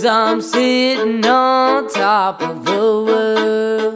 'cause I'm sitting on top of the world.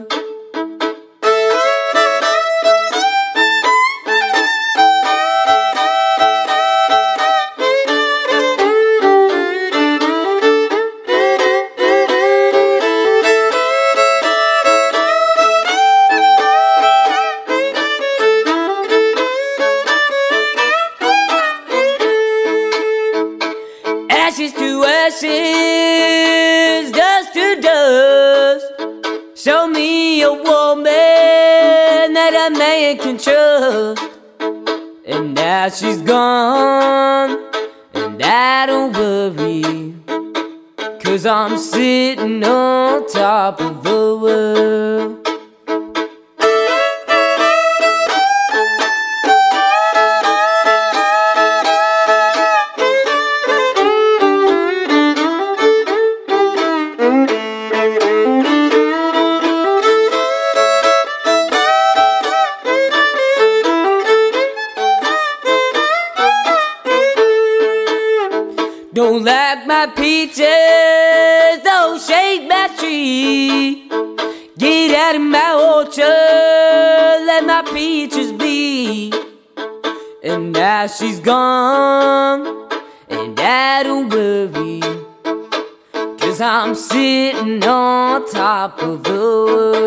Ashes to ashes, dust to dust. Show me a woman that a man can trust. And now she's gone, and I don't worry, 'cause I'm sitting on top of the world. Don't like my peaches, don't shake my tree. Get out of my orchard, let my peaches be. And now she's gone, and I don't worry, 'cause I'm sitting on top of the world.